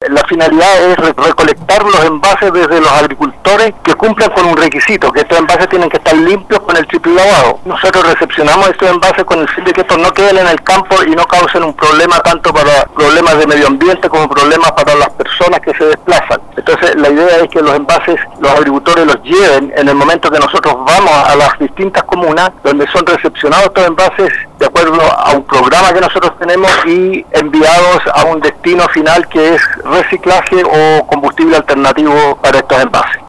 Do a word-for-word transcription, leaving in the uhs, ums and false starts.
la finalidad es re recolectar los envases desde los agricultores que cumplan con un requisito, que estos envases tienen que estar limpios con el triple lavado. Nosotros recepcionamos estos envases con el fin de que estos no queden en el campo y no causen un problema tanto para problemas de medio ambiente como problemas para las personas que se desplazan. Entonces la idea es que los envases los agricultores los lleven en el momento que nosotros vamos a las distintas comunas donde son recepcionados estos envases de acuerdo a un programa que nosotros tenemos y enviados a un destino final que es reciclaje o combustible alternativo para estos envases.